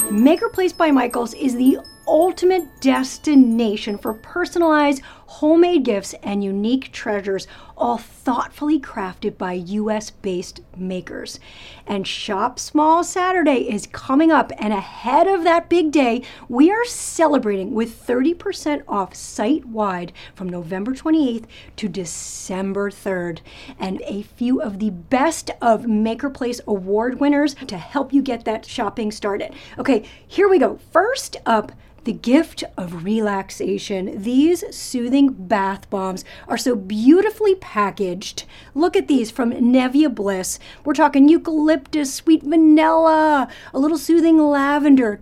Maker Place by Michaels is the ultimate destination for personalized homemade gifts and unique treasures, all thoughtfully crafted by US-based makers. And Shop Small Saturday is coming up, and ahead of that big day, we are celebrating with 30% off site-wide from November 28th to December 3rd. And a few of the best of Maker Place award winners to help you get that shopping started. Okay, here we go. First up, the gift of relaxation. These soothing bath bombs are so beautifully packaged. Look at these from Nevia Bliss. We're talking eucalyptus, sweet vanilla, a little soothing lavender,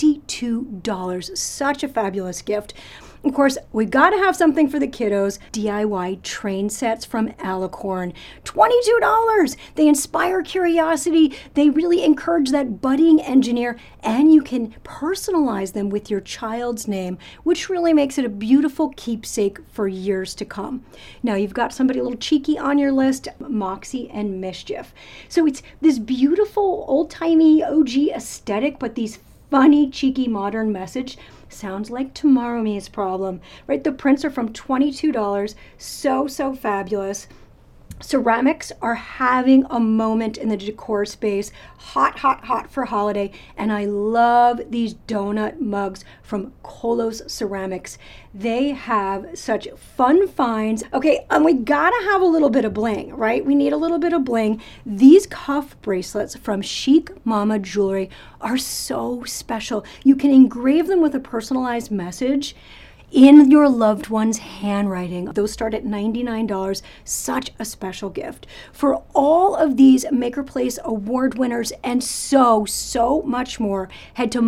$22. Such a fabulous gift. Of course, we got to have something for the kiddos. DIY train sets from Alicorn, $22. They inspire curiosity. They really encourage that budding engineer, and you can personalize them with your child's name, which really makes it a beautiful keepsake for years to come. Now, you've got somebody a little cheeky on your list, Moxie and Mischief. So it's this beautiful old-timey OG aesthetic, but these funny, cheeky, modern message. Sounds like Tomorrow Me's problem, right? The prints are from $22. So fabulous. Ceramics are having a moment in the decor space. Hot for holiday. And I love these donut mugs from Kolos Ceramics. They have such fun finds. Okay, and we gotta have a little bit of bling, right? We need a little bit of bling. These cuff bracelets from Chic Mama Jewelry are so special. You can engrave them with a personalized message in your loved one's handwriting. Those start at $99. Such a special gift. For all of these Maker Place award winners and so much more, head to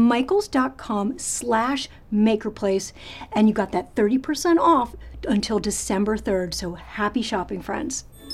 michaels.com/makerplace, and you got that 30% off until December 3rd. So happy shopping, friends.